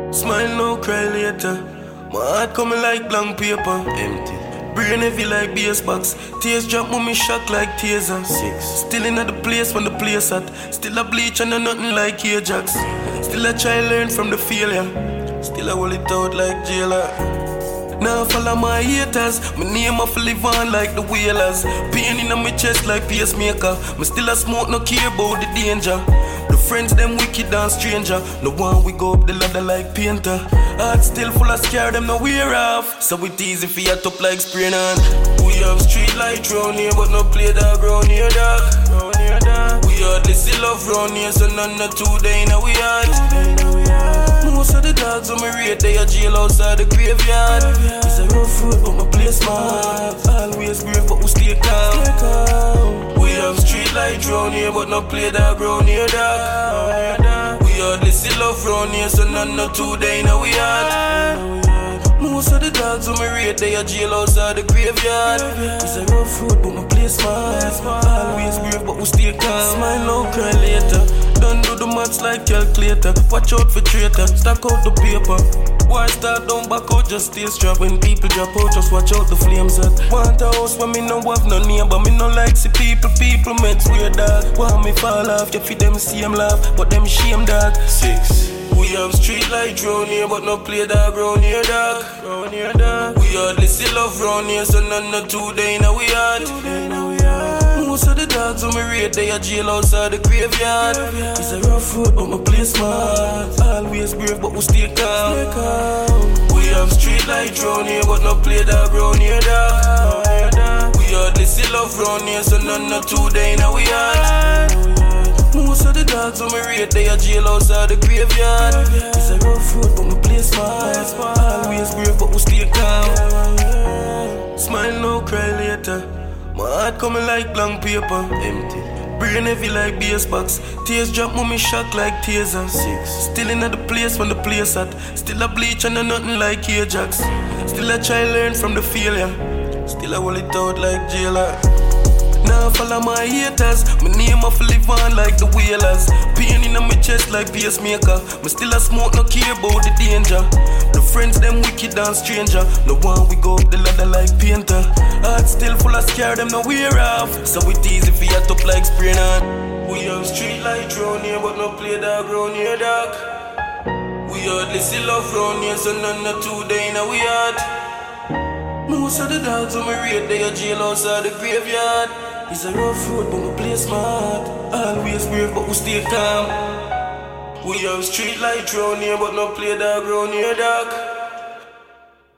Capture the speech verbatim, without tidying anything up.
Smile now, cry later. My heart coming like blank paper. Empty. Brain heavy like bass box. Tears drop, mommy shock like taser. Six. Still in the place when the place at. Still a bleach and a nothing like Ajax. Still a try learn from the failure. Still I hold it out like jailer. Now follow my haters. My name off live on like the whalers. Pain in my chest like pacemaker. Me still a smoke, no care about the danger. The friends them wicked and stranger. No one we go up the ladder like painter. Heart still full of scare, them no wear off. So it easy for you top like spraying on. We have street light round here, but no play dog round here, dog. Round here, dog. We hardly see love round here, so none of two day now we hard. Most of the dogs on my rate, they are jail outside the graveyard. It's a rough road, but my place smart. Always brave, but we stay calm. We have street light round here, but no play dog round here, dog. We hardly see love round here, so none of two day now we hard. Most of the dogs on my rate, they are jail outside the graveyard. It's a rough road, but my place smart. Always brave, but we stay calm. Smile now, cry later. Don't do the maths like calculator. Watch out for traitor, stack out the paper. Why start down, back out, just stay strapped. When people drop out, just watch out the flames at. Want a house when me no have no name, but me no like see people, people meant weird dog. Want me fall off, you feed them same laugh, but them shame dog. Six. We have street light round here, but no play dog round here, dog. Round here, dog. We hardly see love round here, so none of two day now we hard. Most of the dogs on my rate, they are jail outside the graveyard. It's a rough road, but my place smart. Always brave, but we stay calm. We have street light round here, but no play dog round here, dog. We hardly see love round here, so none of two day now we hard. Most of the dogs on my rate, they are jail outside the graveyard. It's a rough road, but my place smart. Always brave, but we stay calm. Smile now, cry later. My heart coming like blank paper. Empty. Brain heavy like bass box. Tears drop, mommy shock like taser. Six. Still in the place when the place at. Still a bleach and a nothing like Ajax. Still a try learn from the failure. Still I hold it out like jailer. Now follow my haters. My name off live on like the whalers. Pain in my chest like pacemaker. Me still a smoke, no care about the danger. The friends them wicked and stranger. No one we go up the ladder like painter. Heart still full of scare, them no wear off. So it easy for you top like spraying on. We have street light round here, but no play dog round here, dog. We hardly see love round here, so none of two day now we hard. Most of the dogs on my rate, they are jail outside the graveyard. It's a rough road, but my place smart. Always brave, but we stay calm. We have street light round here, but no play dog round here, dog.